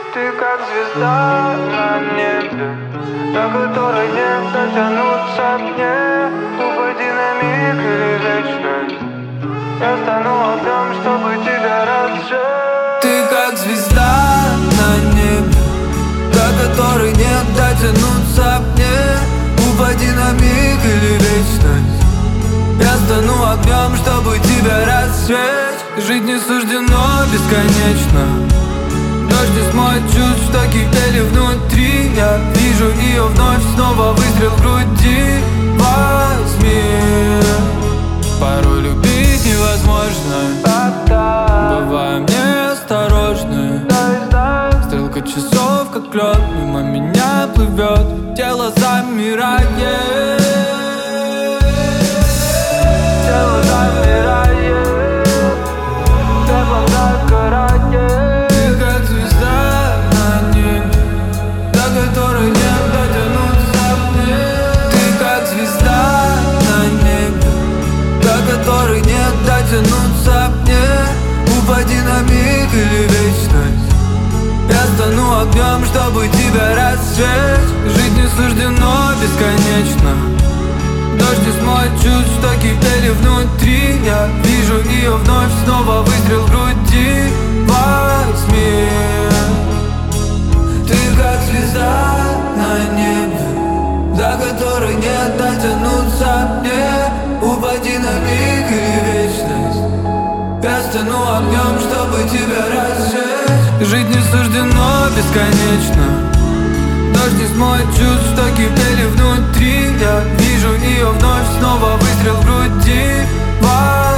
Ты как звезда на небе, до которой не дотянуться мне. Упади на миг или вечность, я стану огнем, чтобы тебя разжечь. Ты как звезда на небе, до которой не дотянуться мне. Упади на миг или вечность, я стану огнем, чтобы тебя рассвечь. Жить не суждено бесконечно. Дождь не смоет чувств, что кипели внутри. Я вижу ее вновь, снова выстрел в груди. Возьми, порой любить невозможно. Бываем неосторожны. Стрелка часов, как лед, мимо меня плывет. Тело замирает. Тело замирает, теплом загорает. Ты как звезда на небе, до которой не дотянуться мне. Ты как звезда на небе, до которой не дотянуться мне. Упади на миг или вечность, я стану огнем, чтобы тебя рассвечь. Жить не суждено бесконечно. Дождь не смоет чувств, что кипели внутри. Я вижу ее вновь, снова выстрел в груди. Возьми, ты как звезда на небе, до которой не дотянуться мне. Упади на миг или вечность, я стану огнем, чтобы тебя разжечь. Жить не суждено бесконечно. Дождь не смоет чувств, что кипели внутри. Я вижу ее вновь, снова выстрел в груди.